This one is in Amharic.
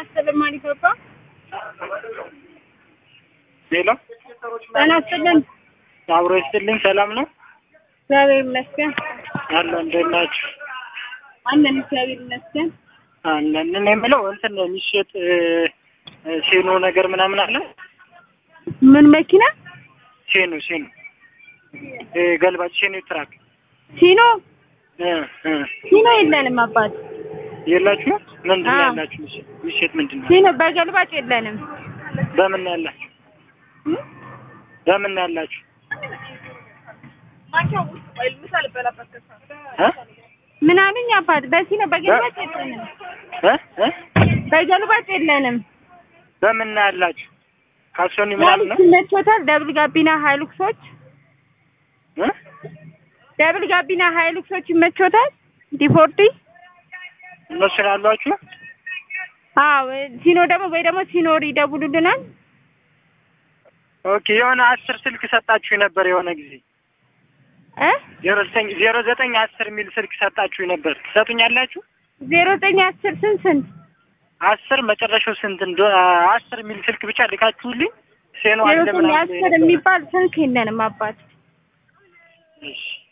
አስተለማን ኢትዮጵያ ሄሎ ጤና ይስጥልን። አብሮ ይስጥልኝ። ሰላም ነው? እግዚአብሔር ይመስገን። አለ እንደት ናችሁ? አለን እግዚአብሔር ይመስገን። አለን። እኔ የምለው እንትን የሚሸጥ ሴኖ ነገር ምናምን አለ? ምን መኪና? ሴኖ ገልባጭ ሴኖ ትራክ ሲኖ ሲኖ የለንም አባት። የላችሁ? ምንድን ነው ያላችሁ? የሚሸጥ ምንድን ነው? ሲኖ በገልባጭ የለንም። በምን ነው ያላችሁ? በምን ነው ያላችሁ? ምን አሉኝ አባት? በሲኖ በገልባጭ የለንም። በገልባጭ የለንም። በምን ነው ያላችሁ? ካሶኒ ምናምን ነው? ይመቾታል። ደብል ጋቢና ሃይሉክሶች ደብል ጋቢና ሃይሉክሶች ይመቾታል። ዲፎርቲ እነሱ ያሏችሁ? አዎ። ሲኖ ደግሞ ሲኖር ይደውሉልናል። ኦኬ። የሆነ 10 ስልክ ሰጣችሁ ነበር የሆነ ጊዜ 0910 የሚል ስልክ ሰጣችሁ ነበር። ትሰጡኛላችሁ? 0910 ስንት 10 መጨረሻው ስንት እንደሆነ 10 የሚል ስልክ ብቻ ልካችሁልኝ። ሴኖ አለ ምናምን 10 የሚባል ስልክ የለንም አባት። እሺ